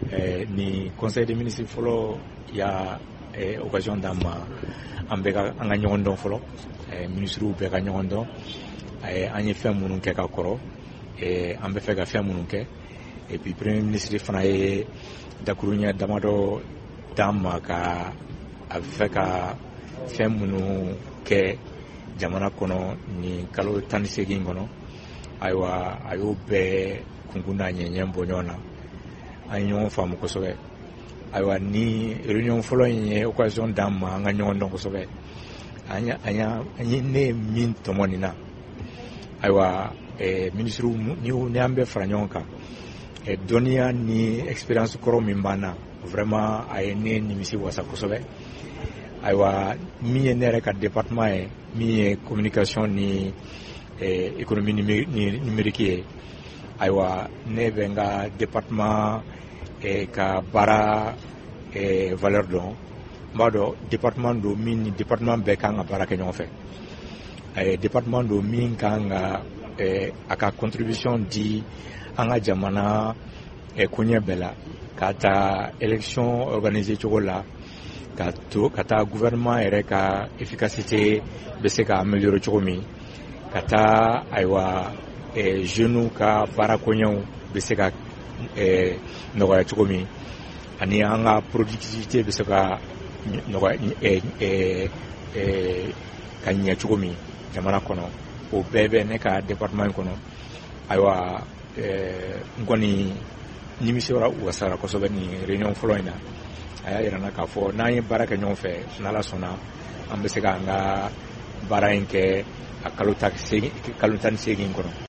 ni conseil des ministres fɔlɔ y'a occasion d'an ma an bɛɛ ka an ka ɲɔgɔn dɔn fɔlɔ ministres bɛɛ ka ɲɔgɔn dɔn an ye fɛn minnu kɛ ka kɔrɔ an bɛ fɛ ka fɛn minnu kɛ et puis premier ministre fana ye dakuruɲɛ damadɔ d'an ma ka a bɛ fɛ ka fɛn minnu kɛ jamana kɔnɔ ni kalo 18 kɔnɔ ayiwa a y'o bɛɛ kunkun n'a ɲɛɲɛ bɔ ɲɔgɔn na an ye ɲɔgɔn faamu kosɛbɛ ayiwa ni réunion fɔlɔ in ye occasion d'an ma an ka ɲɔgɔn dɔn kosɛbɛ an ye ne min tɔmɔ nin na ayiwa ministre ni an bɛ fara ɲɔgɔn kan dɔnniya ni expérience kɔrɔ min b'an na vraiment a ye ne nimisi wasa kosɛbɛ ayiwa min ye ne yɛrɛ ka département ye min ye communication ni économie numérique ye ayiwa ne bɛ n ka département ka baara valeur dɔn n b'a dɔn département don min ni département bɛɛ kan ka baara kɛ ɲɔgɔn fɛ département don min kan ka a ka contribution di an ka jamana koɲɛ bɛɛ la ka taa élection organiser cogo la ka taa gouvernement yɛrɛ ka efficacité bɛ se ka améliorer cogo min ka taa ayiwa jeunes ka baara koɲɛw bɛ se ka nɔgɔya cogo min ani an ka productivité bɛ se ka nɔgɔya ka ɲɛ cogo min jamana kɔnɔ o bɛɛ bɛ ne ka département in kɔnɔ ayiwa n kɔni nimisi wasara kosɛbɛ ni réunion fɔlɔ in na a y'a yira n na k'a fɔ n'an ye baara kɛ ɲɔgɔn fɛ n'Ala sɔnna an bɛ se ka an ka baara in kɛ a kalo 18 kɔnɔ.